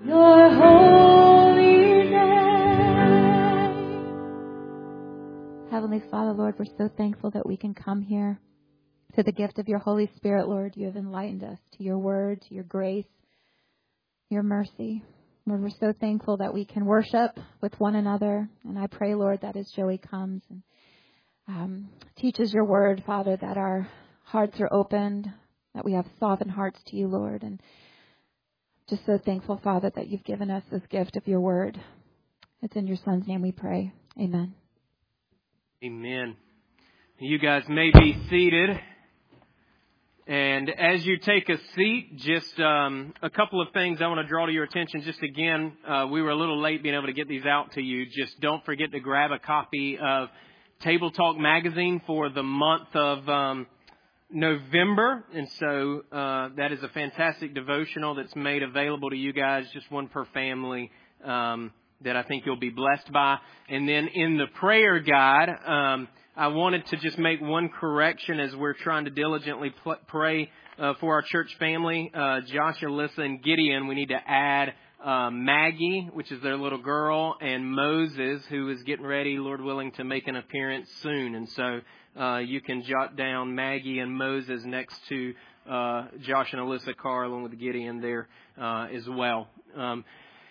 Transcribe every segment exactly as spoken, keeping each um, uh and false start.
your holy name. Heavenly Father, Lord, we're so thankful that we can come here to the gift of your Holy Spirit, Lord. You have enlightened us to your word, to your grace, your mercy. Lord, we're so thankful that we can worship with one another. And I pray, Lord, that as Joey comes and um, teaches your word, Father, that our hearts are opened, that we have softened hearts to you, Lord. And just so thankful, Father, that you've given us this gift of your word. It's in your Son's name we pray. Amen. Amen. You guys may be seated. And as you take a seat, just um, a couple of things I want to draw to your attention. Just again, uh, we were a little late being able to get these out to you. Just don't forget to grab a copy of Table Talk magazine for the month of um, November. And so uh, that is a fantastic devotional that's made available to you guys, just one per family, um, that I think you'll be blessed by. And then in the prayer guide, um, I wanted to just make one correction as we're trying to diligently pl- pray uh, for our church family. Uh, Josh, Alyssa, and Gideon, we need to add uh, Maggie, which is their little girl, and Moses, who is getting ready, Lord willing, to make an appearance soon. And so uh, you can jot down Maggie and Moses next to uh, Josh and Alyssa Carr, along with Gideon there uh, as well. Um,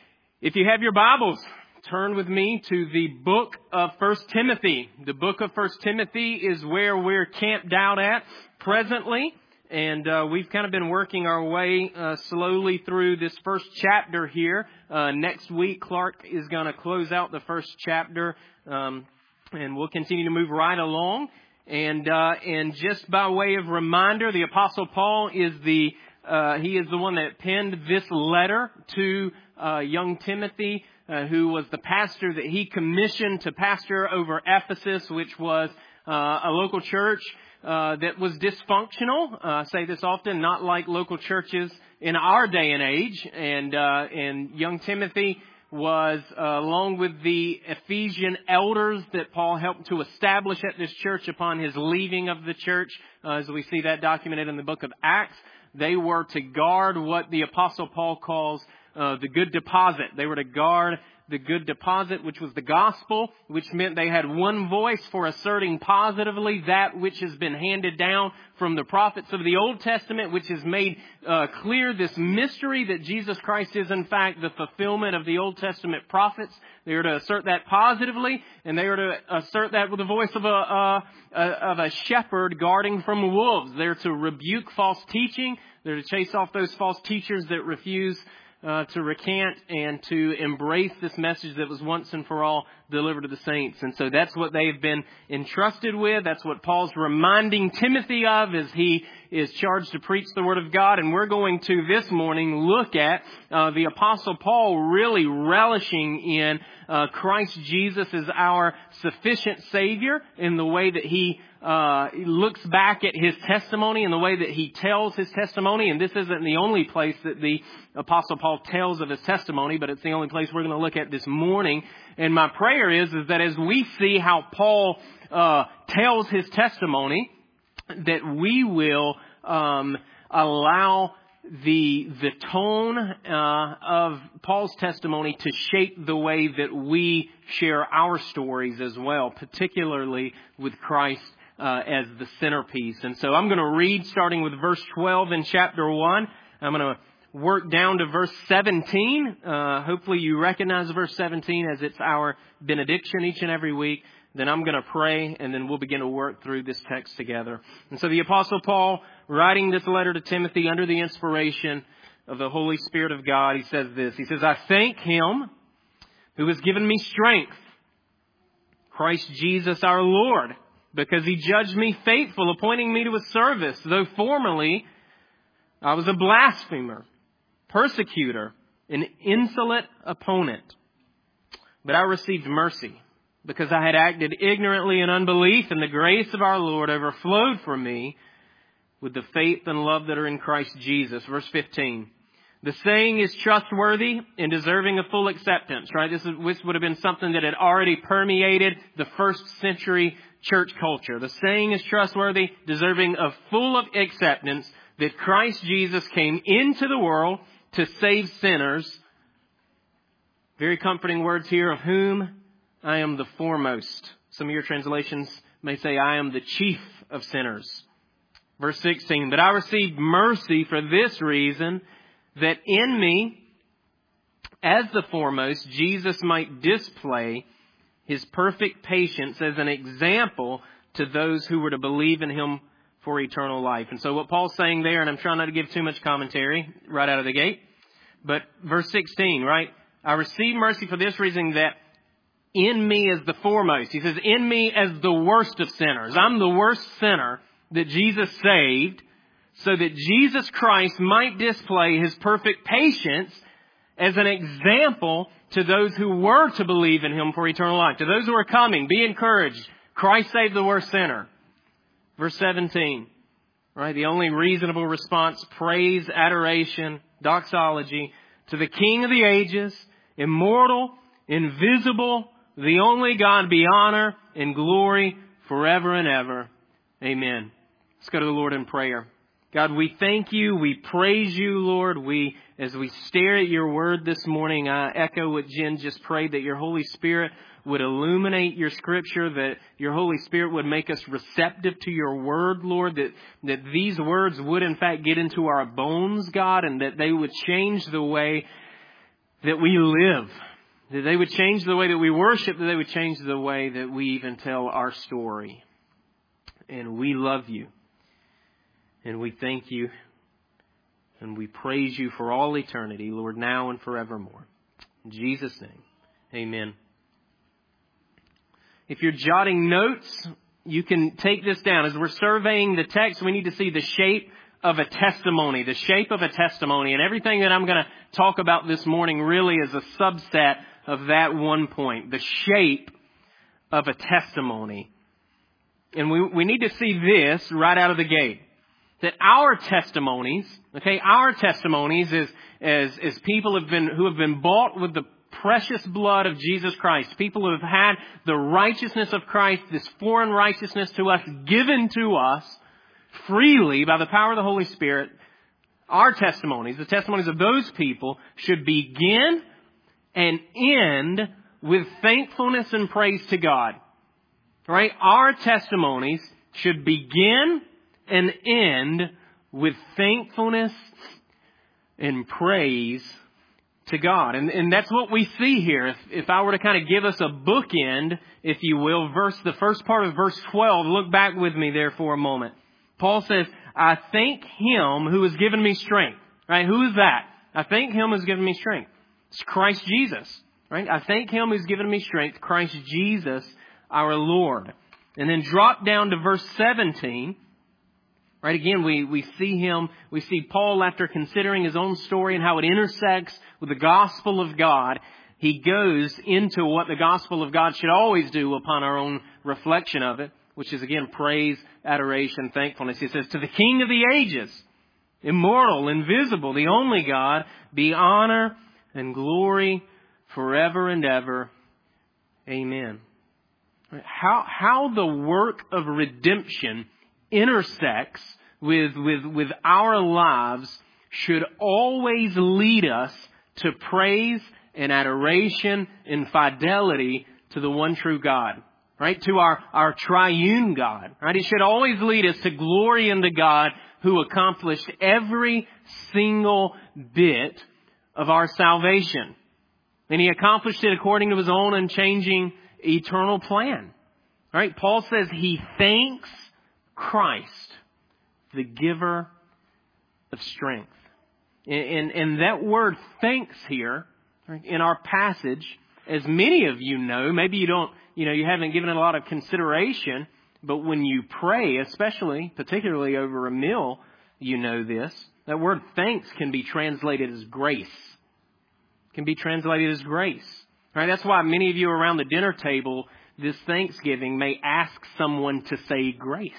if you have your Bibles, turn with me to the book of First Timothy. The book of First Timothy is where we're camped out at presently. And uh, we've kind of been working our way uh, slowly through this first chapter here. Uh, next week, Clark is going to close out the first chapter. Um, and we'll continue to move right along. And uh, and just by way of reminder, the Apostle Paul is the uh, he is the one that penned this letter to uh, young Timothy, Uh, who was the pastor that he commissioned to pastor over Ephesus, which was uh, a local church uh, that was dysfunctional. Uh, I say this often, not like local churches in our day and age. And uh, and young Timothy was, uh, along with the Ephesian elders that Paul helped to establish at this church upon his leaving of the church, uh, as we see that documented in the book of Acts, they were to guard what the Apostle Paul calls Uh, the good deposit. They were to guard the good deposit, which was the gospel, which meant they had one voice for asserting positively that which has been handed down from the prophets of the Old Testament, which has made uh, clear this mystery that Jesus Christ is, in fact, the fulfillment of the Old Testament prophets. They were to assert that positively, and they were to assert that with the voice of a, uh, of a shepherd guarding from wolves. They're to rebuke false teaching. They're to chase off those false teachers that refuse Uh, to recant and to embrace this message that was once and for all delivered to the saints. And so that's what they've been entrusted with. That's what Paul's reminding Timothy of as he is charged to preach the Word of God. And we're going to this morning look at uh, the Apostle Paul really relishing in uh, Christ Jesus as our sufficient Savior, in the way that he Uh, he looks back at his testimony and the way that he tells his testimony. And this isn't the only place that the Apostle Paul tells of his testimony, but it's the only place we're going to look at this morning. And my prayer is, is that as we see how Paul uh, tells his testimony, that we will um, allow the the tone uh, of Paul's testimony to shape the way that we share our stories as well, particularly with Christ Uh, as the centerpiece. And so I'm going to read starting with verse twelve in chapter one. I'm going to work down to verse seventeen. Uh, hopefully you recognize verse seventeen as it's our benediction each and every week. Then I'm going to pray, and then we'll begin to work through this text together. And so the Apostle Paul, writing this letter to Timothy under the inspiration of the Holy Spirit of God, he says this. He says, "I thank him who has given me strength, Christ Jesus our Lord, because he judged me faithful, appointing me to his service, though formerly I was a blasphemer, persecutor, an insolent opponent. But I received mercy, because I had acted ignorantly in unbelief, and the grace of our Lord overflowed for me with the faith and love that are in Christ Jesus." Verse fifteen. "The saying is trustworthy and deserving of full acceptance." Right? This, is, this would have been something that had already permeated the first century church culture. "The saying is trustworthy, deserving of full of acceptance, that Christ Jesus came into the world to save sinners, Very comforting words here, of whom I am the foremost. Some of your translations may say, I am the chief of sinners. Verse sixteen, but I received mercy for this reason, that in me, as the foremost, Jesus might display His perfect patience as an example to those who were to believe in Him for eternal life. And so what Paul's saying there, and I'm trying not to give too much commentary right out of the gate, but verse sixteen, right? I received mercy for this reason, that in me as the foremost. He says, in me as the worst of sinners. I'm the worst sinner that Jesus saved, so that Jesus Christ might display His perfect patience as an example to those who were to believe in Him for eternal life. To those who are coming, be encouraged. Christ saved the worst sinner. Verse seventeen, right? The only reasonable response, praise, adoration, doxology to the King of the ages, immortal, invisible, the only God, be honor and glory forever and ever. Amen. Let's go to the Lord in prayer. God, we thank You. We praise You, Lord. We, as we stare at Your word this morning, I echo what Jen just prayed, that Your Holy Spirit would illuminate Your Scripture, that Your Holy Spirit would make us receptive to Your word, Lord, that, that these words would in fact get into our bones, God, and that they would change the way that we live, that they would change the way that we worship, that they would change the way that we even tell our story. And we love You. And we thank You. And we praise You for all eternity, Lord, now and forevermore. In Jesus' name, amen. If you're jotting notes, you can take this down. As we're surveying the text, we need to see the shape of a testimony, the shape of a testimony. And everything that I'm going to talk about this morning really is a subset of that one point, the shape of a testimony. And we, we need to see this right out of the gate. That our testimonies, okay, our testimonies as, as, as people have been, who have been bought with the precious blood of Jesus Christ, people who have had the righteousness of Christ, this foreign righteousness to us, given to us freely by the power of the Holy Spirit, our testimonies, the testimonies of those people, should begin and end with thankfulness and praise to God. Right? Our testimonies should begin and end with thankfulness and praise to God. And, and that's what we see here. If, if I were to kind of give us a bookend, if you will, verse, the first part of verse twelve, look back with me there for a moment. Paul says, I thank Him who has given me strength. Right? Who is that? I thank Him who has given me strength. It's Christ Jesus. Right? I thank Him who's given me strength, Christ Jesus, our Lord. And then drop down to verse seventeen. Right, again, we, we see him, we see Paul, after considering his own story and how it intersects with the gospel of God, he goes into what the gospel of God should always do upon our own reflection of it, which is, again, praise, adoration, thankfulness. He says, to the King of the ages, immortal, invisible, the only God, be honor and glory forever and ever. Amen. How, how the work of redemption intersects with, with, with our lives should always lead us to praise and adoration and fidelity to the one true God, right? To our, our triune God, right? It should always lead us to glory in the God who accomplished every single bit of our salvation. And He accomplished it according to His own unchanging eternal plan, right? Paul says he thanks Christ, the giver of strength. And, and that word thanks here, right, in our passage, as many of you know, maybe you don't, you know, you haven't given it a lot of consideration, but when you pray, especially, particularly over a meal, you know this, that word thanks can be translated as grace. Can be translated as grace. Right? That's why many of you around the dinner table this Thanksgiving may ask someone to say grace.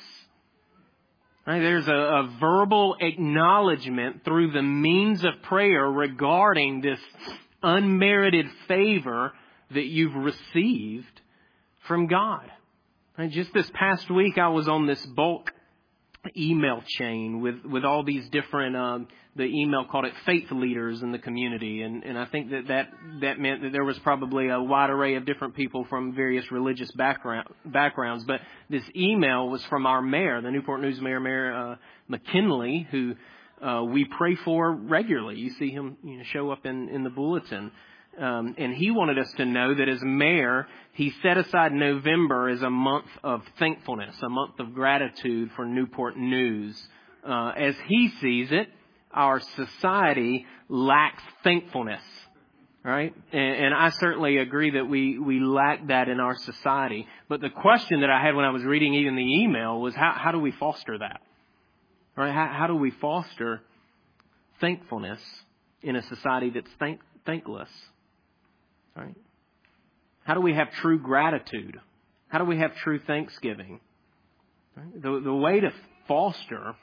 Right? There's a, a verbal acknowledgement through the means of prayer regarding this unmerited favor that you've received from God. Right? Just this past week, I was on this bulk email chain with, with all these different, um, the email called it faith leaders in the community. And, and I think that, that that meant that there was probably a wide array of different people from various religious background, backgrounds. But this email was from our mayor, the Newport News Mayor, Mayor uh, McKinley, who uh, we pray for regularly. You see him you know, show up in, in the bulletin. Um, and he wanted us to know that as mayor, he set aside November as a month of thankfulness, a month of gratitude for Newport News. Uh, as he sees it, our society lacks thankfulness, right? And, and I certainly agree that we, we lack that in our society. But the question that I had when I was reading even the email was how, how do we foster that? Right? How, how do we foster thankfulness in a society that's thank, thankless? Right? How do we have true gratitude? How do we have true thanksgiving? Right? The, the way to foster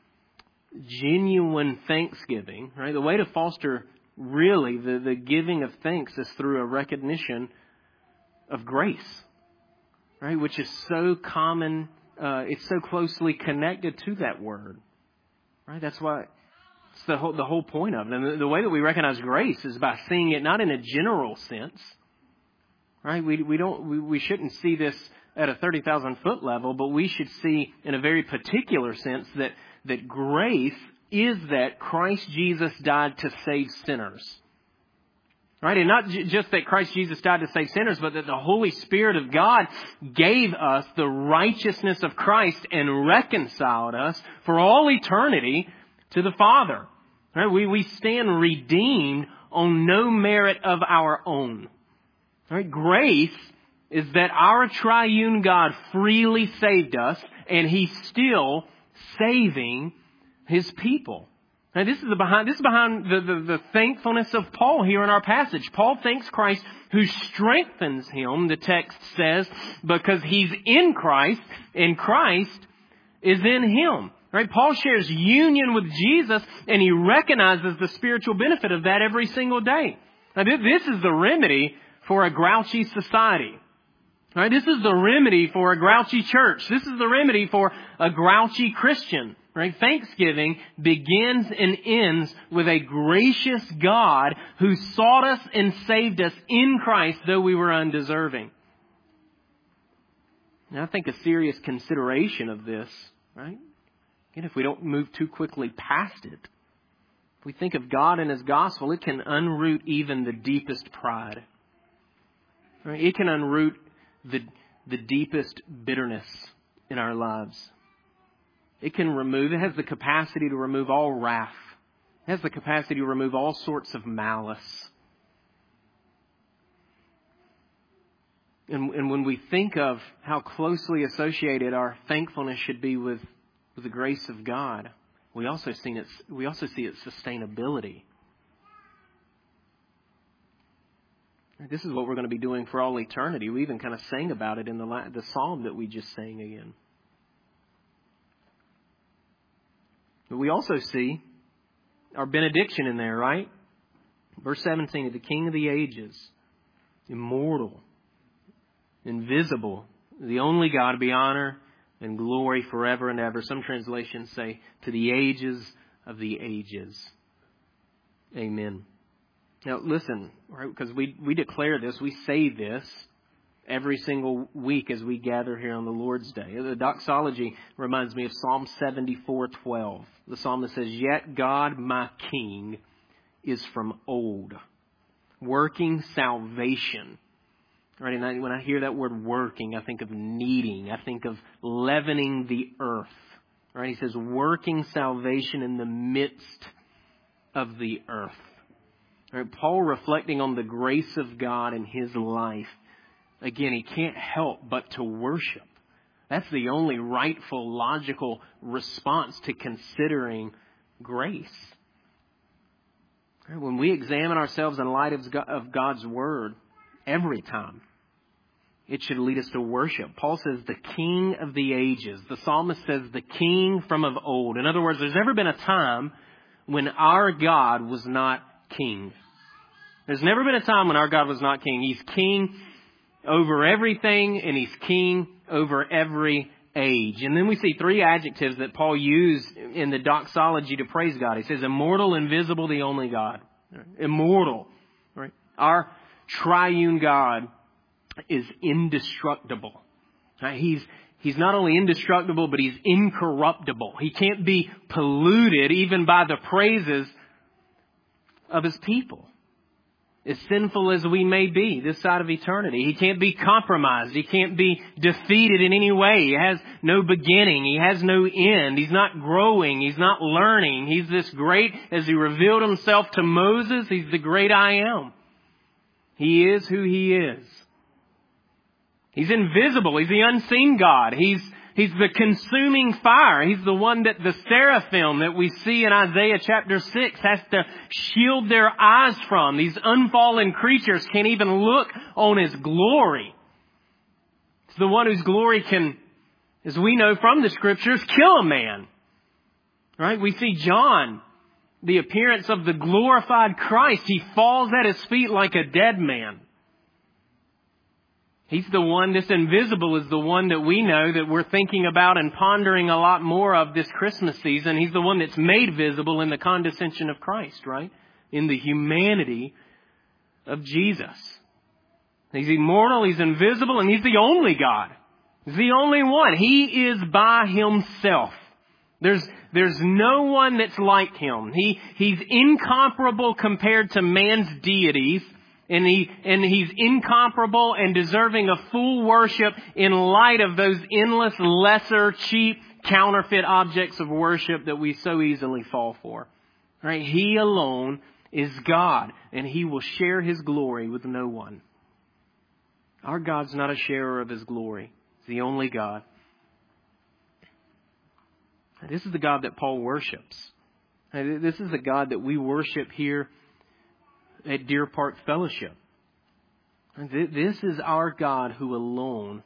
genuine thanksgiving, right? The way to foster really the, the giving of thanks is through a recognition of grace, right? Which is so common, uh, it's so closely connected to that word, right? That's why it's the whole, the whole point of it. And the, the way that we recognize grace is by seeing it not in a general sense, right? We, we don't, we, we shouldn't see this at a thirty thousand foot level, but we should see in a very particular sense that, that grace is that Christ Jesus died to save sinners. Right? And not j- just that Christ Jesus died to save sinners, but that the Holy Spirit of God gave us the righteousness of Christ and reconciled us for all eternity to the Father. Right? We, we stand redeemed on no merit of our own. Right? Grace is that our triune God freely saved us, and He's still saving His people. Now, this is the behind this is behind the, the, the thankfulness of Paul here in our passage. Paul thanks Christ who strengthens him, the text says, because he's in Christ and Christ is in him. Right? Paul shares union with Jesus and he recognizes the spiritual benefit of that every single day. Now, this is the remedy for a grouchy society. Right? This is the remedy for a grouchy church. This is the remedy for a grouchy Christian. Right? Thanksgiving begins and ends with a gracious God who sought us and saved us in Christ, though we were undeserving. Now, I think a serious consideration of this, right? Again, if we don't move too quickly past it, if we think of God and His gospel, it can unroot even the deepest pride. Right? It can unroot the, the deepest bitterness in our lives. It can remove, it has the capacity to remove all wrath. It has the capacity to remove all sorts of malice. And, and when we think of how closely associated our thankfulness should be with, with the grace of God, we also see its, we also see its sustainability. This is what we're going to be doing for all eternity. We even kind of sang about it in the, the psalm that we just sang again. But we also see our benediction in there, right? Verse seventeen, the King of the ages, immortal, invisible, the only God, be honor and glory forever and ever. Some translations say to the ages of the ages. Amen. Now listen, right? Because we, we declare this, we say this every single week as we gather here on the Lord's Day. The doxology reminds me of Psalm seventy-four twelve. The psalmist says, "Yet God, my King, is from old, working salvation." Right? And I, when I hear that word working, I think of kneading. I think of leavening the earth. Right? He says, working salvation in the midst of the earth. Right? Paul reflecting on the grace of God in his life. Again, he can't help but to worship. That's the only rightful, logical response to considering grace. When we examine ourselves in light of God's Word, every time, it should lead us to worship. Paul says the King of the ages. The psalmist says the King from of old. In other words, there's never been a time when our God was not King. There's never been a time when our God was not King. He's King over everything, and He's King over every age. And then we see three adjectives that Paul used in the doxology to praise God. He says, immortal, invisible, the only God. Immortal. Right? Our triune God is indestructible. Right? He's He's not only indestructible, but He's incorruptible. He can't be polluted even by the praises of His people. As sinful as we may be this side of eternity, He can't be compromised. He can't be defeated in any way. He has no beginning. He has no end. He's not growing. He's not learning. He's this great, as He revealed Himself to Moses, He's the great I am. He is who He is. He's invisible. He's the unseen God. He's He's the consuming fire. He's the one that the seraphim that we see in Isaiah chapter six has to shield their eyes from. These unfallen creatures can't even look on His glory. It's the one whose glory can, as we know from the Scriptures, kill a man. Right? We see John, the appearance of the glorified Christ. He falls at His feet like a dead man. He's the one, this invisible is the one that we know that we're thinking about and pondering a lot more of this Christmas season. He's the one that's made visible in the condescension of Christ, right? In the humanity of Jesus. He's immortal, He's invisible, and He's the only God. He's the only one. He is by Himself. There's, there's no one that's like Him. He, He's incomparable compared to man's deities. And he, and He's incomparable and deserving of full worship in light of those endless, lesser, cheap, counterfeit objects of worship that we so easily fall for. Right? He alone is God, and He will share His glory with no one. Our God's not a sharer of His glory. He's the only God. This is the God that Paul worships. This is the God that we worship here at Deer Park Fellowship. This is our God who alone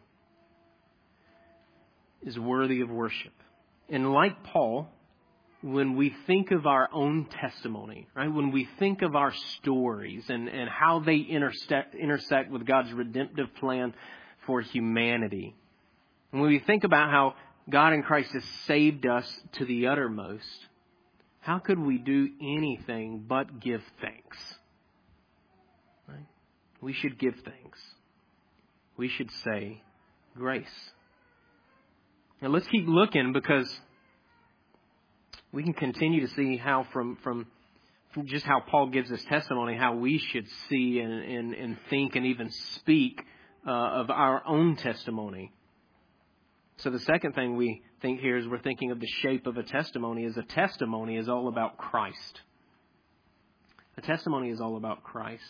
is worthy of worship. And like Paul, when we think of our own testimony, right, when we think of our stories and, and how they intersect, intersect with God's redemptive plan for humanity, and when we think about how God in Christ has saved us to the uttermost, how could we do anything but give thanks? Right? We should give thanks. We should say grace. Now let's keep looking, because we can continue to see how from, from, from just how Paul gives us testimony, how we should see and, and, and think and even speak uh, of our own testimony. So the second thing we think here is we're thinking of the shape of a testimony, is a testimony is all about Christ. A testimony is all about Christ.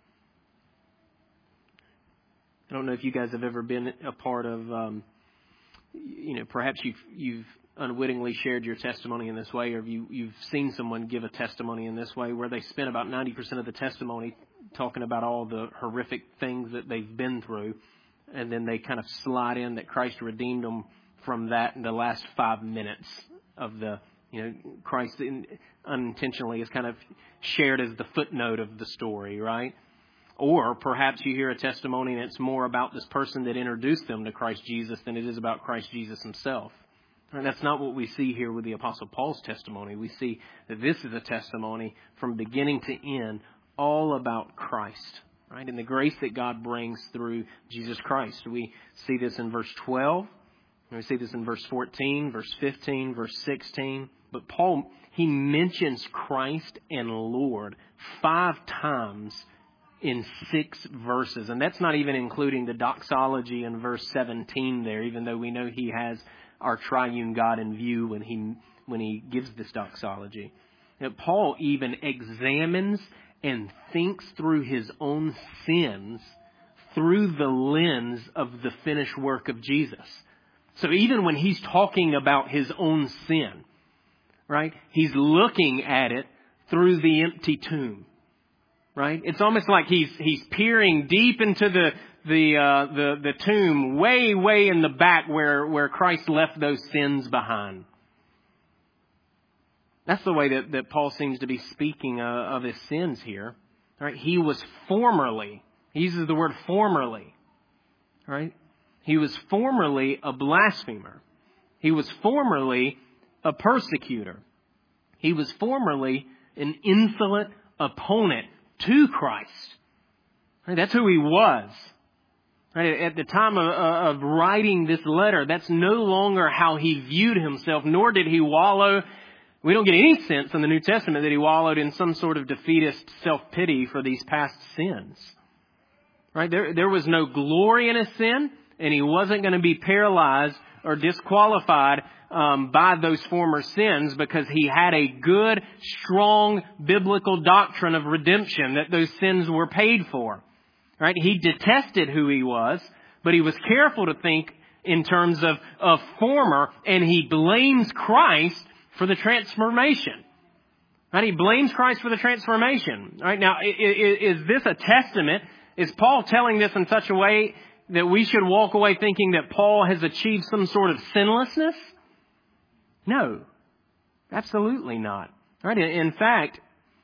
I don't know if you guys have ever been a part of, um, you know, perhaps you've, you've unwittingly shared your testimony in this way, or you, you've seen someone give a testimony in this way where they spent about ninety percent of the testimony talking about all the horrific things that they've been through, and then they kind of slide in that Christ redeemed them from that in the last five minutes of the, you know, Christ unintentionally is kind of shared as the footnote of the story, right? Or perhaps you hear a testimony and it's more about this person that introduced them to Christ Jesus than it is about Christ Jesus Himself. And that's not what we see here with the Apostle Paul's testimony. We see that this is a testimony from beginning to end all about Christ, right? And the grace that God brings through Jesus Christ. We see this in verse twelve. We see this in verse fourteen, verse fifteen, verse sixteen. But Paul, he mentions Christ and Lord five times in six verses. And that's not even including the doxology in verse seventeen there, even though we know He has our triune God in view when he when he gives this doxology. Now, Paul even examines and thinks through his own sins through the lens of the finished work of Jesus. So even when he's talking about his own sin, right, he's looking at it through the empty tomb. Right? It's almost like he's he's peering deep into the the uh, the the tomb, way way in the back where where Christ left those sins behind. That's the way that, that Paul seems to be speaking uh, of his sins here. Right? He was formerly, he uses the word formerly. Right? He was formerly a blasphemer. He was formerly a persecutor. He was formerly an insolent opponent to Christ. That's who he was. At the time of, of writing this letter, that's no longer how he viewed himself, nor did he wallow. We don't get any sense in the New Testament that he wallowed in some sort of defeatist self-pity for these past sins. Right? There, there was no glory in his sin, and he wasn't going to be paralyzed or disqualified um, by those former sins, because he had a good, strong biblical doctrine of redemption, that those sins were paid for. Right? He detested who he was, but he was careful to think in terms of, of former, and he blames Christ for the transformation. Right? He blames Christ for the transformation. Right? Now, is, is this a testament? Is Paul telling this in such a way that we should walk away thinking that Paul has achieved some sort of sinlessness? No, absolutely not. Right? In fact,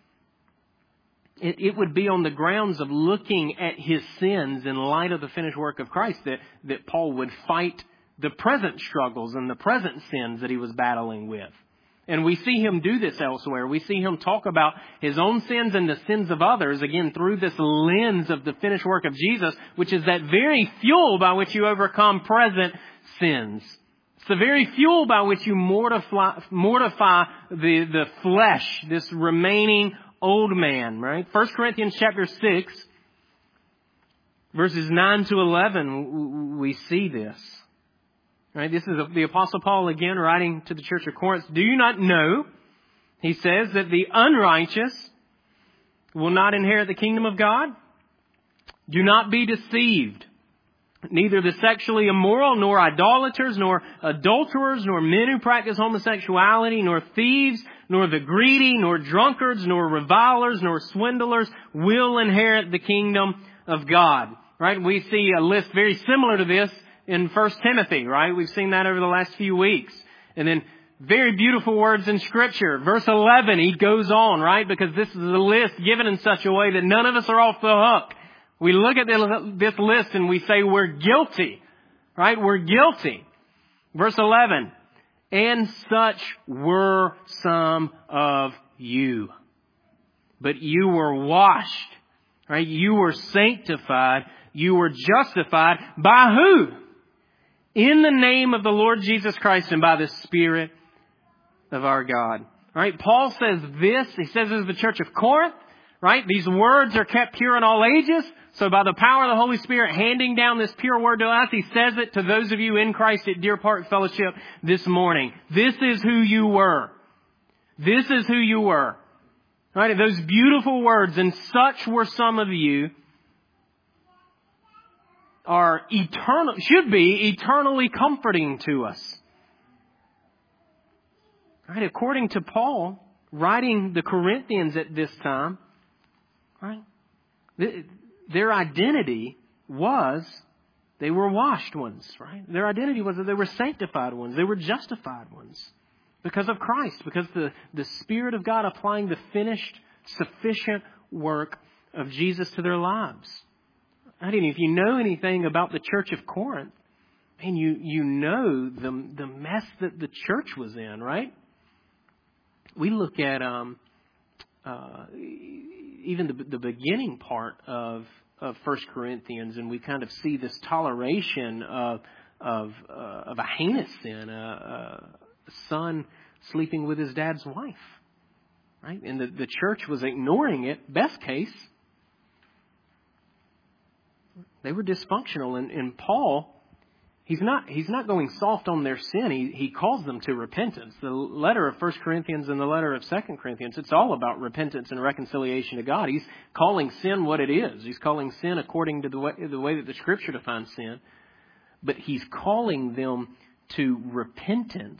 It, it would be on the grounds of looking at his sins in light of the finished work of Christ that, that Paul would fight the present struggles and the present sins that he was battling with. And we see him do this elsewhere. We see him talk about his own sins and the sins of others, again, through this lens of the finished work of Jesus, which is that very fuel by which you overcome present sins. It's the very fuel by which you mortify, mortify the, the flesh, this remaining old man, right? First Corinthians chapter six, verses nine to eleven, we see this. Right? This is the Apostle Paul again writing to the church of Corinth. Do you not know, he says, that the unrighteous will not inherit the kingdom of God? Do not be deceived. Neither the sexually immoral, nor idolaters, nor adulterers, nor men who practice homosexuality, nor thieves, nor the greedy, nor drunkards, nor revilers, nor swindlers will inherit the kingdom of God. Right? We see a list very similar to this in First Timothy, right? We've seen that over the last few weeks. And then very beautiful words in Scripture. Verse eleven, he goes on, right? Because this is a list given in such a way that none of us are off the hook. We look at this list and we say we're guilty, right? We're guilty. Verse eleven, and such were some of you. But you were washed, right? You were sanctified. You were justified by who? In the name of the Lord Jesus Christ and by the Spirit of our God. Right? Paul says this. He says this is the church of Corinth. Right? These words are kept pure in all ages. So by the power of the Holy Spirit handing down this pure word to us, he says it to those of you in Christ at Deer Park Fellowship this morning. This is who you were. This is who you were. Right? Those beautiful words, and such were some of you, are eternal, should be eternally comforting to us. Right? According to Paul, writing the Corinthians at this time, right? Their identity was they were washed ones, right? Their identity was that they were sanctified ones. They were justified ones because of Christ, because the, the Spirit of God applying the finished, sufficient work of Jesus to their lives. I mean, if you know anything about the church of Corinth, man, you, you know the, the mess that the church was in, right? We look at um, uh, even the, the beginning part of of First Corinthians, and we kind of see this toleration of of, uh, of a heinous sin, a, a son sleeping with his dad's wife, right? And the, the church was ignoring it. Best case, they were dysfunctional, and, and Paul, he's not he's not going soft on their sin. He he calls them to repentance. The letter of First Corinthians and the letter of Second Corinthians, it's all about repentance and reconciliation to God. He's calling sin what it is. He's calling sin according to the way, the way that the Scripture defines sin. But he's calling them to repentance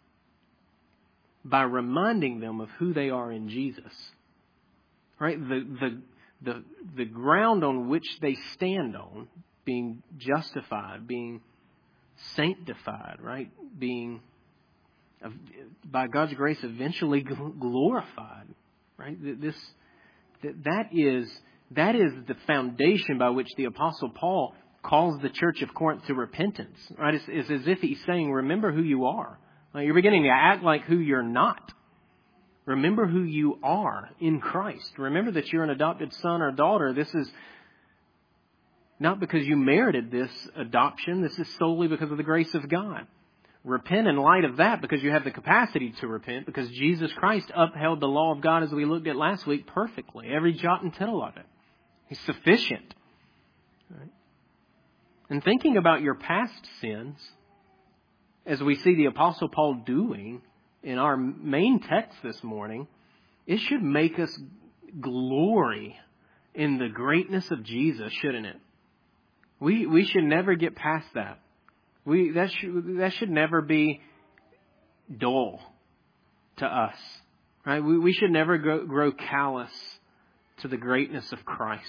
by reminding them of who they are in Jesus. Right? The the the the ground on which they stand on, being justified, being sanctified, right? Being, by God's grace, eventually glorified, right? This, that is, that is the foundation by which the Apostle Paul calls the church of Corinth to repentance, right? It's, it's as if he's saying, remember who you are. Like you're beginning to act like who you're not. Remember who you are in Christ. Remember that you're an adopted son or daughter. This is not because you merited this adoption. This is solely because of the grace of God. Repent in light of that because you have the capacity to repent, because Jesus Christ upheld the law of God, as we looked at last week, perfectly. Every jot and tittle of it. He's sufficient. Right? And thinking about your past sins, as we see the Apostle Paul doing in our main text this morning, it should make us glory in the greatness of Jesus, shouldn't it? We we should never get past that. We that should that should never be dull to us, right? We we should never grow, grow callous to the greatness of Christ.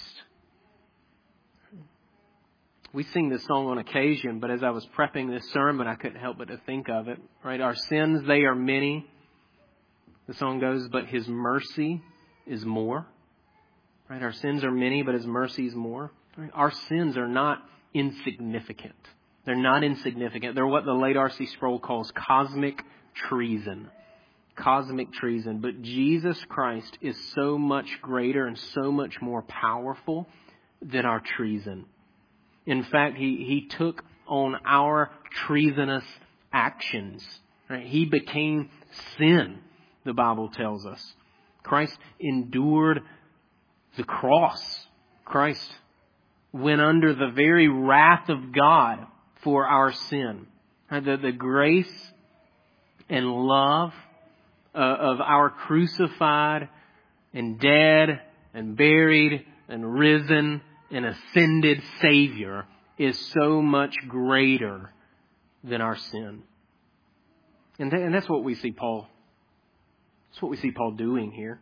We sing this song on occasion, but as I was prepping this sermon, I couldn't help but to think of it. Right? Our sins, they are many. The song goes, but His mercy is more. Right? Our sins are many, but His mercy is more. Right? Our sins are not insignificant. They're not insignificant. They're what the late R C Sproul calls cosmic treason. Cosmic treason. But Jesus Christ is so much greater and so much more powerful than our treason. In fact, he, he took on our treasonous actions. Right? He became sin, the Bible tells us. Christ endured the cross. Christ went under the very wrath of God for our sin. Right? The, the grace and love uh, of our crucified and dead and buried and risen and ascended Savior is so much greater than our sin. And, th- and that's what we see Paul, that's what we see Paul doing here.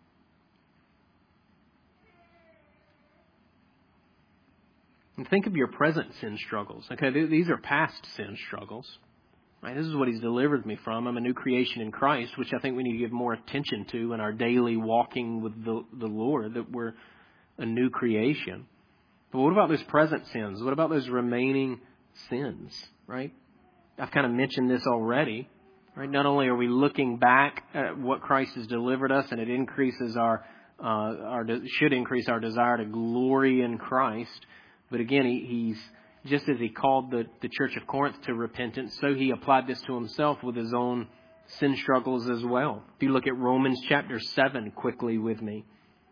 And think of your present sin struggles. Okay, th- these are past sin struggles. Right? This is what He's delivered me from. I'm a new creation in Christ, which I think we need to give more attention to in our daily walking with the, the Lord, that we're a new creation. But what about those present sins? What about those remaining sins, right? I've kind of mentioned this already, right? Not only are we looking back at what Christ has delivered us, and it increases our, uh, our should increase our desire to glory in Christ, but again, he, he's just as He called the, the church of Corinth to repentance, so He applied this to Himself with His own sin struggles as well. If you look at Romans chapter seven quickly with me.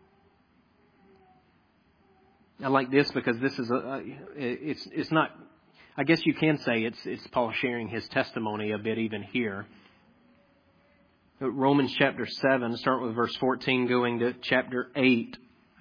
I like this because this is a, it's, it's not, I guess you can say it's, it's Paul sharing his testimony a bit even here. Romans chapter seven, start with verse fourteen, going to chapter eight.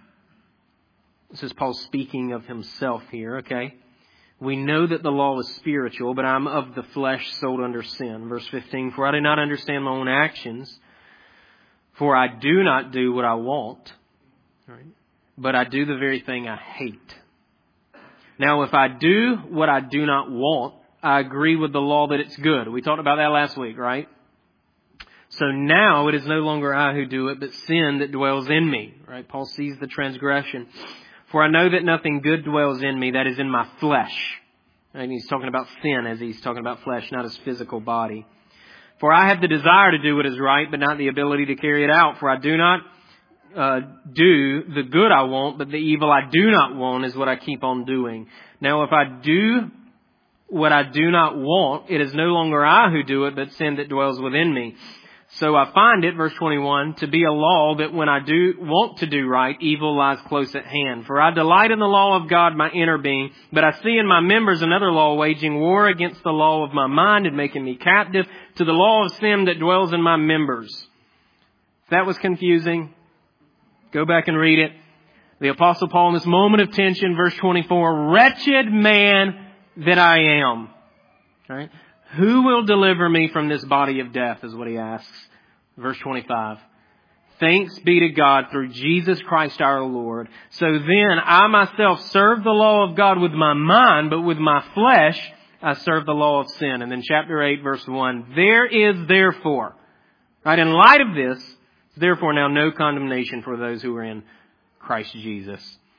This is Paul speaking of himself here, okay? We know that the law is spiritual, but I'm of the flesh, sold under sin. Verse fifteen, for I do not understand my own actions, for I do not do what I want. All right. But I do the very thing I hate. Now, if I do what I do not want, I agree with the law that it's good. We talked about that last week, right? So now it is no longer I who do it, but sin that dwells in me. Right? Paul sees the transgression. For I know that nothing good dwells in me, that is in my flesh. And he's talking about sin as he's talking about flesh, not his physical body. For I have the desire to do what is right, but not the ability to carry it out. For I do not Uh, do the good I want, but the evil I do not want is what I keep on doing. Now, if I do what I do not want, it is no longer I who do it, but sin that dwells within me. So I find it, verse twenty-one, to be a law that when I do want to do right, evil lies close at hand. For I delight in the law of God, my inner being, but I see in my members another law waging war against the law of my mind and making me captive to the law of sin that dwells in my members. If that was confusing, go back and read it. The Apostle Paul in this moment of tension, verse twenty-four, wretched man that I am. Right? Who will deliver me from this body of death is what he asks. Verse twenty-five. Thanks be to God through Jesus Christ our Lord. So then I myself serve the law of God with my mind, but with my flesh I serve the law of sin. And then chapter eight, verse one. There is therefore, right, in light of this, therefore now no condemnation for those who are in Christ Jesus.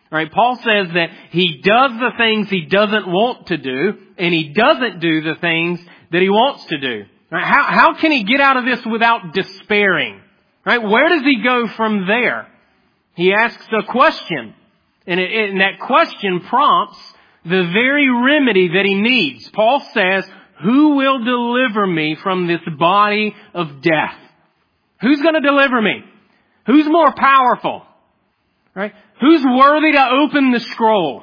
Right? Paul says that he does the things he doesn't want to do, and he doesn't do the things that he wants to do. Right? How, how can he get out of this without despairing? Right? Where does he go from there? He asks a question, and, it, and that question prompts the very remedy that he needs. Paul says, who will deliver me from this body of death? Who's going to deliver me? Who's more powerful? Right? Who's worthy to open the scroll?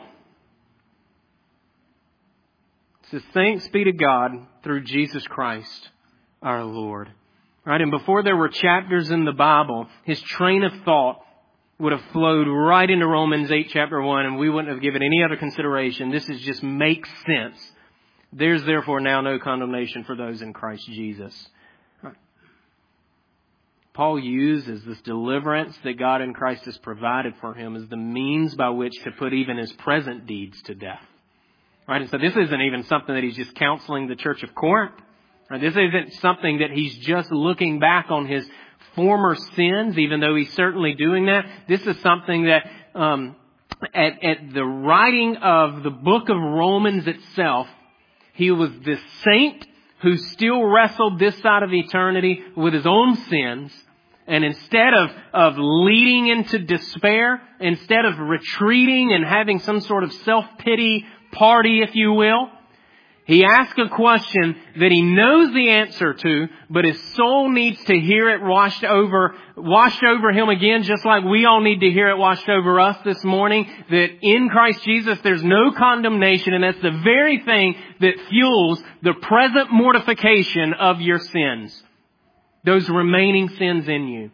It says, thanks be to God through Jesus Christ, our Lord. Right? And before there were chapters in the Bible, his train of thought would have flowed right into Romans eight, chapter one, and we wouldn't have given any other consideration. This is just makes sense. There's therefore now no condemnation for those in Christ Jesus. Right? Paul uses this deliverance that God in Christ has provided for him as the means by which to put even his present deeds to death. Right? And so this isn't even something that he's just counseling the church of Corinth. Right? This isn't something that he's just looking back on his former sins, even though he's certainly doing that. This is something that um, at, at the writing of the book of Romans itself, he was this saint who still wrestled this side of eternity with his own sins. And instead of, of leading into despair, instead of retreating and having some sort of self-pity party, if you will, he asks a question that he knows the answer to, but his soul needs to hear it washed over, washed over him again, just like we all need to hear it washed over us this morning, that in Christ Jesus there's no condemnation, and that's the very thing that fuels the present mortification of your sins. Those remaining sins in you.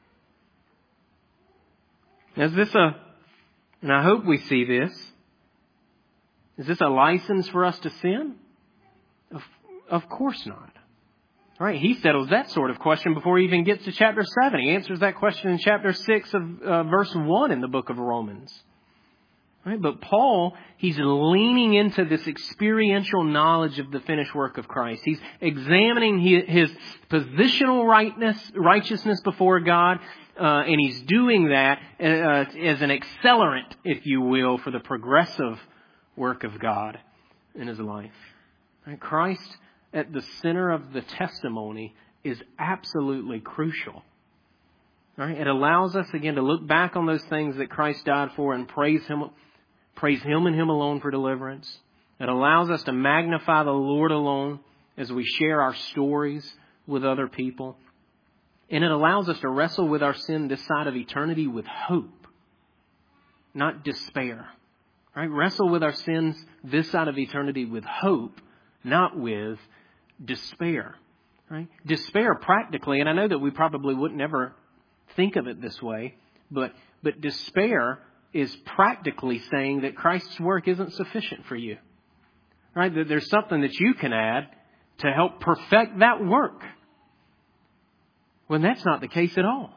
Is this a, and I hope we see this, is this a license for us to sin? Of, of course not. All right, he settles that sort of question before he even gets to chapter seven. He answers that question in chapter six of uh, verse one in the book of Romans. Right? But Paul, he's leaning into this experiential knowledge of the finished work of Christ. He's examining his positional rightness, righteousness before God, uh, and he's doing that uh, as an accelerant, if you will, for the progressive work of God in his life. Right? Christ at the center of the testimony is absolutely crucial. Right? It allows us again to look back on those things that Christ died for and praise Him. Praise Him and Him alone for deliverance. It allows us to magnify the Lord alone as we share our stories with other people. And it allows us to wrestle with our sin this side of eternity with hope, not despair. Right? Wrestle with our sins this side of eternity with hope, not with despair. Right? Despair practically, and I know that we probably wouldn't ever think of it this way, but but despair is practically saying that Christ's work isn't sufficient for you. Right? That there's something that you can add to help perfect that work. When that's not the case at all.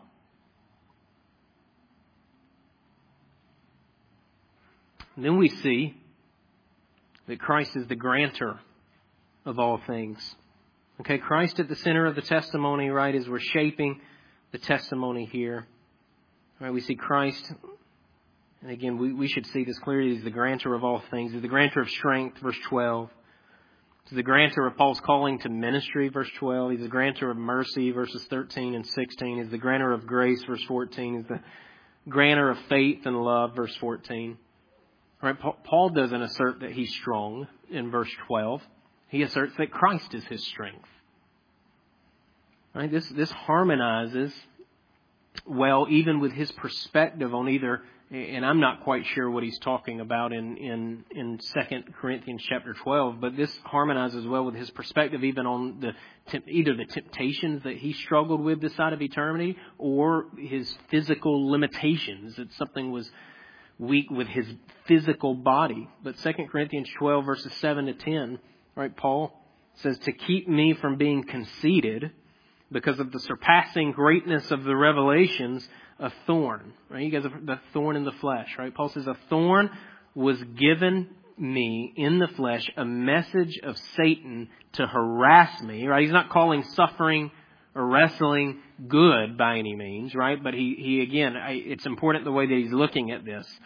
And then we see that Christ is the grantor of all things. Okay, Christ at the center of the testimony, right, as we're shaping the testimony here. Right, we see Christ. And again, we, we should see this clearly. He's the grantor of all things. He's the grantor of strength, verse twelve. He's the grantor of Paul's calling to ministry, verse twelve. He's the grantor of mercy, verses thirteen and sixteen. He's the grantor of grace, verse fourteen. He's the grantor of faith and love, verse fourteen. All right, Paul doesn't assert that he's strong in verse twelve. He asserts that Christ is his strength. All right, this, this harmonizes well even with his perspective on either. And I'm not quite sure what he's talking about in, in, in Second Corinthians chapter twelve, but this harmonizes well with his perspective even on the either the temptations that he struggled with this side of eternity or his physical limitations, that something was weak with his physical body. But Second Corinthians twelve verses seven to ten, right, Paul says, to keep me from being conceited because of the surpassing greatness of the revelations, a thorn, right? You guys have the thorn in the flesh, right? Paul says, a thorn was given me in the flesh, a message of Satan to harass me, right? He's not calling suffering or wrestling good by any means, right? But he, he again, I, it's important the way that he's looking at this.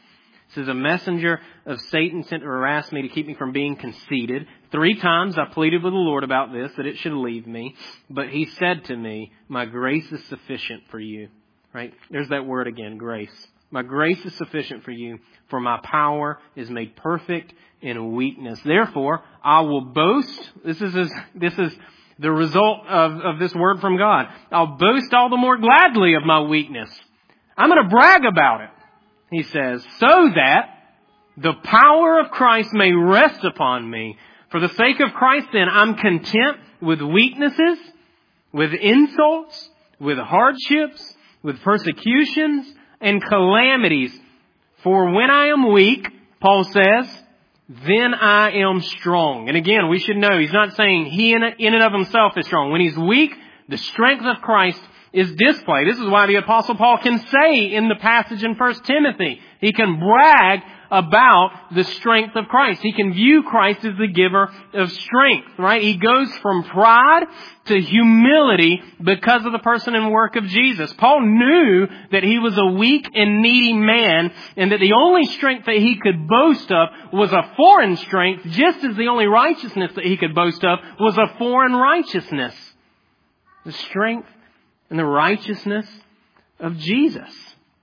It says, a messenger of Satan sent to harass me to keep me from being conceited. Three times I pleaded with the Lord about this, that it should leave me. But he said to me, my grace is sufficient for you. Right? There's that word again, grace. My grace is sufficient for you, for my power is made perfect in weakness. Therefore, I will boast. This is, this is the result of, of this word from God. I'll boast all the more gladly of my weakness. I'm going to brag about it. He says, so that the power of Christ may rest upon me. For the sake of Christ, then, I'm content with weaknesses, with insults, with hardships, with persecutions and calamities. For when I am weak, Paul says, then I am strong. And again, we should know he's not saying he in and of himself is strong. When he's weak, the strength of Christ is displayed. This is why the Apostle Paul can say in the passage in First Timothy, he can brag about the strength of Christ. He can view Christ as the giver of strength, right? He goes from pride to humility because of the person and work of Jesus. Paul knew that he was a weak and needy man, and that the only strength that he could boast of was a foreign strength, just as the only righteousness that he could boast of was a foreign righteousness. The strength and the righteousness of Jesus.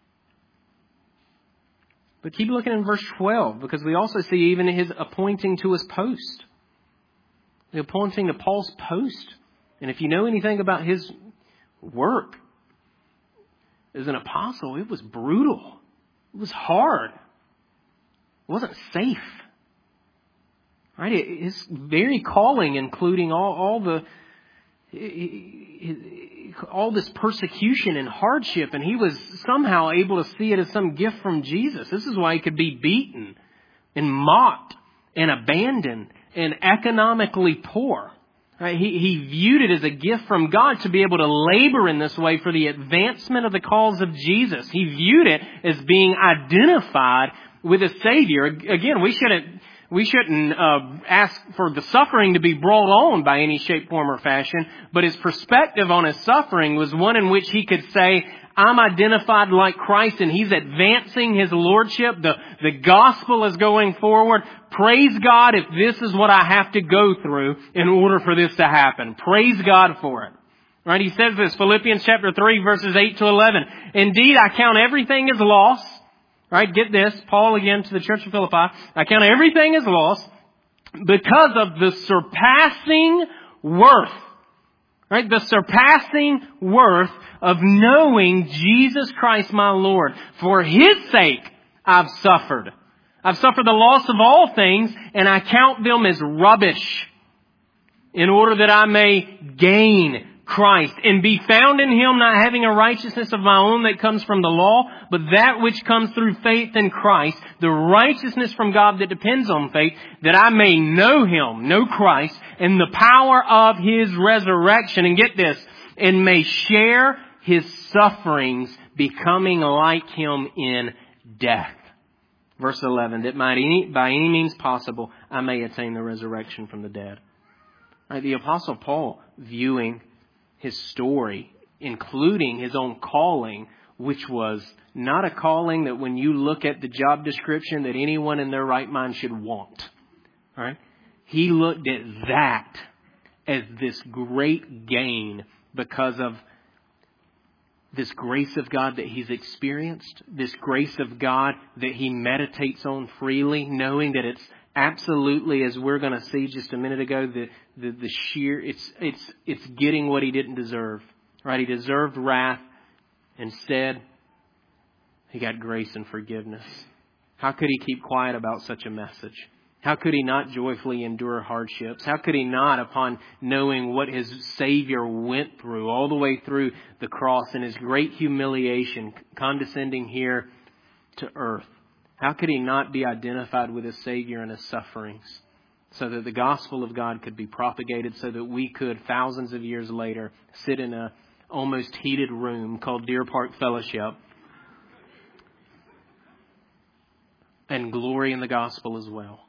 But keep looking in verse twelve, because we also see even his appointing to his post. The appointing to Paul's post. And if you know anything about his work as an apostle, it was brutal. It was hard. It wasn't safe. Right? His very calling, including all, all the all this persecution and hardship, and he was somehow able to see it as some gift from Jesus. This is why he could be beaten and mocked and abandoned and economically poor. Right? He, he viewed it as a gift from God to be able to labor in this way for the advancement of the cause of Jesus. He viewed it as being identified with a Savior. Again, we shouldn't We shouldn't uh, ask for the suffering to be brought on by any shape, form, or fashion. But his perspective on his suffering was one in which he could say, I'm identified like Christ, and he's advancing his lordship. The, the gospel is going forward. Praise God if this is what I have to go through in order for this to happen. Praise God for it. Right? He says this, Philippians chapter three, verses eight to eleven. Indeed, I count everything as loss. Right, get this, Paul again to the church of Philippi. I count everything as loss because of the surpassing worth. Right, the surpassing worth of knowing Jesus Christ my Lord. For His sake I've suffered. I've suffered the loss of all things, and I count them as rubbish in order that I may gain Christ and be found in Him, not having a righteousness of my own that comes from the law, but that which comes through faith in Christ, the righteousness from God that depends on faith, that I may know Him, know Christ, and the power of His resurrection. And get this, and may share His sufferings, becoming like Him in death. Verse eleven, that might any, by any means possible, I may attain the resurrection from the dead. Right, the Apostle Paul viewing his story, including his own calling, which was not a calling that when you look at the job description that anyone in their right mind should want. All right? He looked at that as this great gain because of this grace of God that he's experienced, this grace of God that he meditates on freely, knowing that it's absolutely, as we're going to see just a minute ago, the, the, the sheer, it's, it's, it's getting what he didn't deserve, right? He deserved wrath. Instead, he got grace and forgiveness. How could he keep quiet about such a message? How could he not joyfully endure hardships? How could he not, upon knowing what his Savior went through, all the way through the cross and his great humiliation, condescending here to earth, how could he not be identified with his Savior and his sufferings so that the gospel of God could be propagated, so that we could, thousands of years later, sit in a almost heated room called Deer Park Fellowship and glory in the gospel as well?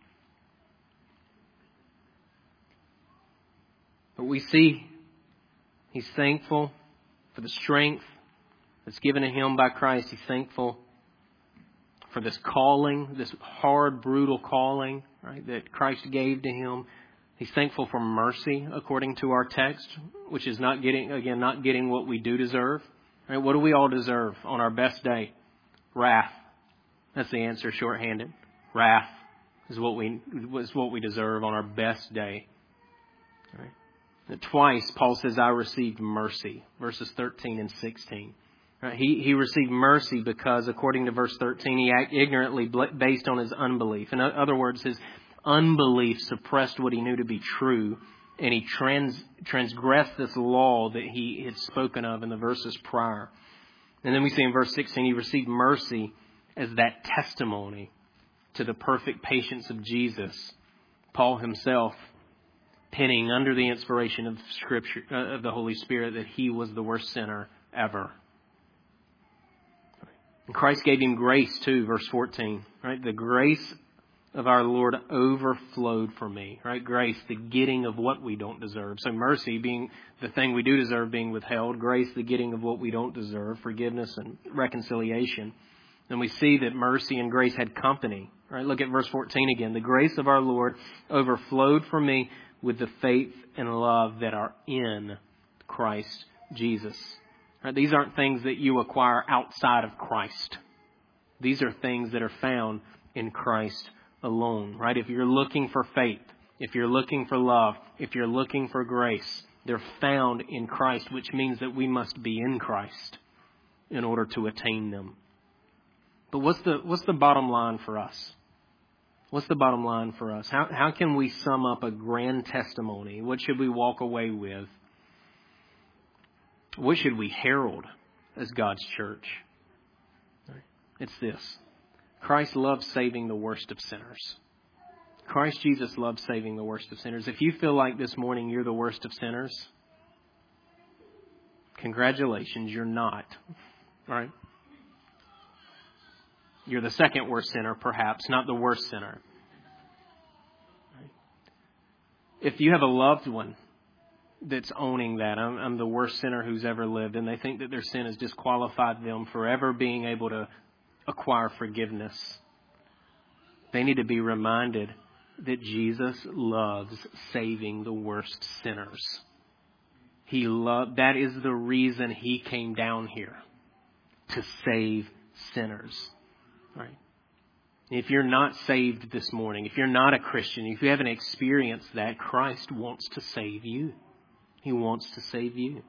But we see he's thankful for the strength that's given to him by Christ. He's thankful for this calling, this hard, brutal calling, right, that Christ gave to him. He's thankful for mercy, according to our text, which is not getting, again, not getting what we do deserve. Right? What do we all deserve on our best day? Wrath. That's the answer, shorthanded. Wrath is what we is what we deserve on our best day. Right? And twice, Paul says, I received mercy, verses thirteen and sixteen. Right? He, he received mercy because, according to verse thirteen, he acted ignorantly based on his unbelief. In other words, his unbelief suppressed what he knew to be true, and he trans, transgressed this law that he had spoken of in the verses prior. And then we see in verse sixteen, he received mercy as that testimony to the perfect patience of Jesus. Paul himself penning under the inspiration of Scripture, uh, of the Holy Spirit, that he was the worst sinner ever. And Christ gave him grace too, verse fourteen. Right, the grace of our Lord overflowed for me. Right, grace, the getting of what we don't deserve. So mercy being the thing we do deserve being withheld. Grace, the getting of what we don't deserve, forgiveness and reconciliation. And we see that mercy and grace had company. Right, look at verse fourteen again. The grace of our Lord overflowed for me with the faith and love that are in Christ Jesus. Right, these aren't things that you acquire outside of Christ. These are things that are found in Christ alone. Right? If you're looking for faith, if you're looking for love, if you're looking for grace, they're found in Christ, which means that we must be in Christ in order to attain them. But what's the what's the bottom line for us? What's the bottom line for us? How how can we sum up a grand testimony? What should we walk away with? What should we herald as God's church? It's this. Christ loves saving the worst of sinners. Christ Jesus loves saving the worst of sinners. If you feel like this morning you're the worst of sinners, congratulations, you're not. Right? You're the second worst sinner, perhaps, not the worst sinner. If you have a loved one that's owning that, I'm, I'm the worst sinner who's ever lived, and they think that their sin has disqualified them for ever being able to acquire forgiveness, they need to be reminded that Jesus loves saving the worst sinners. He loved, that is the reason he came down here, to save sinners. Right. If you're not saved this morning, if you're not a Christian, if you haven't experienced that, Christ wants to save you. He wants to save you.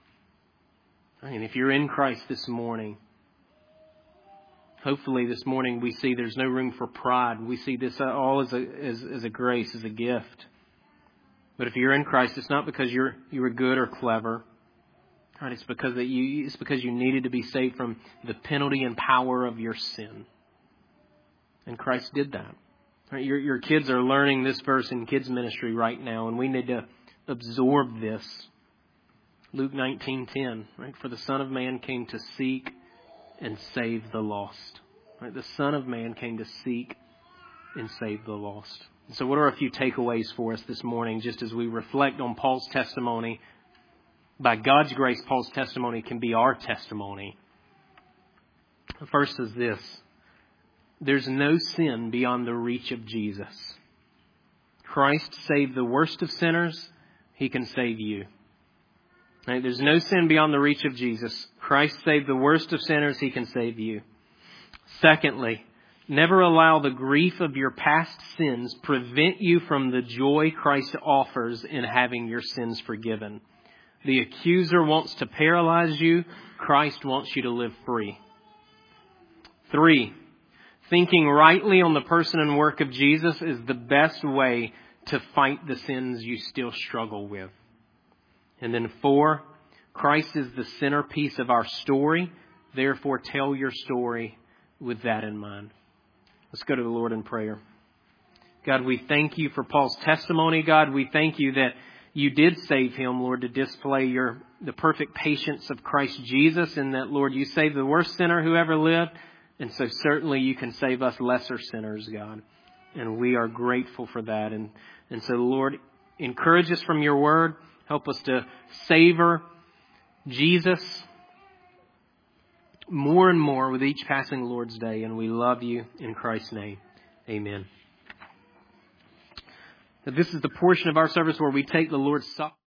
Right. And if you're in Christ this morning, hopefully this morning we see there's no room for pride. We see this all as a as, as a grace, as a gift. But if you're in Christ, it's not because you're you were good or clever. Right, it's because that you it's because you needed to be saved from the penalty and power of your sin. And Christ did that. Right, your your kids are learning this verse in kids ministry right now, and we need to absorb this. Luke nineteen ten, right? For the Son of Man came to seek and save the lost. Right? The Son of Man came to seek and save the lost. So what are a few takeaways for us this morning, just as we reflect on Paul's testimony? By God's grace, Paul's testimony can be our testimony. The first is this. There's no sin beyond the reach of Jesus. Christ saved the worst of sinners. He can save you. Right? There's no sin beyond the reach of Jesus. Christ saved the worst of sinners. He can save you. Secondly, never allow the grief of your past sins prevent you from the joy Christ offers in having your sins forgiven. The accuser wants to paralyze you. Christ wants you to live free. Three, thinking rightly on the person and work of Jesus is the best way to fight the sins you still struggle with. And then four, Christ is the centerpiece of our story. Therefore, tell your story with that in mind. Let's go to the Lord in prayer. God, we thank you for Paul's testimony. God, we thank you that you did save him, Lord, to display your the perfect patience of Christ Jesus, and that, Lord, you saved the worst sinner who ever lived. And so certainly you can save us lesser sinners, God. And we are grateful for that. And, and so, Lord, encourage us from your word. Help us to savor Jesus more and more with each passing Lord's Day. And we love you in Christ's name. Amen. This is the portion of our service where we take the Lord's Supper.